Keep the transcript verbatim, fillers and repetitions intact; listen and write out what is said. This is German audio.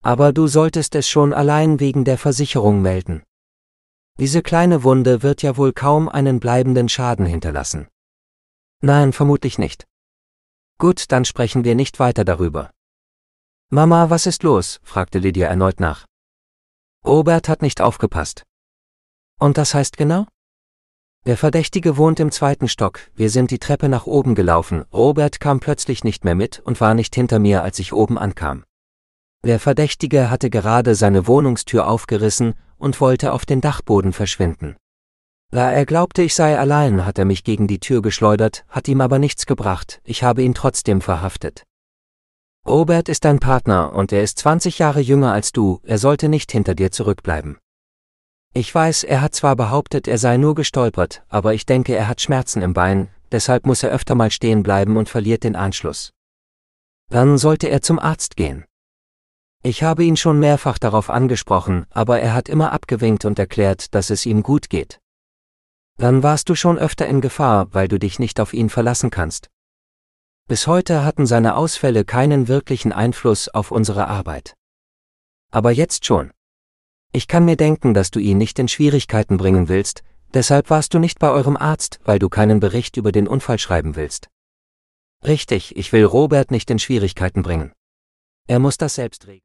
Aber du solltest es schon allein wegen der Versicherung melden. Diese kleine Wunde wird ja wohl kaum einen bleibenden Schaden hinterlassen. Nein, vermutlich nicht. Gut, dann sprechen wir nicht weiter darüber. Mama, was ist los? Fragte Lydia erneut nach. Robert hat nicht aufgepasst. Und das heißt genau? Der Verdächtige wohnt im zweiten Stock, wir sind die Treppe nach oben gelaufen, Robert kam plötzlich nicht mehr mit und war nicht hinter mir, als ich oben ankam. Der Verdächtige hatte gerade seine Wohnungstür aufgerissen und wollte auf den Dachboden verschwinden. Da er glaubte, ich sei allein, hat er mich gegen die Tür geschleudert, hat ihm aber nichts gebracht, ich habe ihn trotzdem verhaftet. Robert ist dein Partner und er ist zwanzig Jahre jünger als du, er sollte nicht hinter dir zurückbleiben. Ich weiß, er hat zwar behauptet, er sei nur gestolpert, aber ich denke, er hat Schmerzen im Bein, deshalb muss er öfter mal stehen bleiben und verliert den Anschluss. Dann sollte er zum Arzt gehen. Ich habe ihn schon mehrfach darauf angesprochen, aber er hat immer abgewinkt und erklärt, dass es ihm gut geht. Dann warst du schon öfter in Gefahr, weil du dich nicht auf ihn verlassen kannst. Bis heute hatten seine Ausfälle keinen wirklichen Einfluss auf unsere Arbeit. Aber jetzt schon. Ich kann mir denken, dass du ihn nicht in Schwierigkeiten bringen willst, deshalb warst du nicht bei eurem Arzt, weil du keinen Bericht über den Unfall schreiben willst. Richtig, ich will Robert nicht in Schwierigkeiten bringen. Er muss das selbst regeln.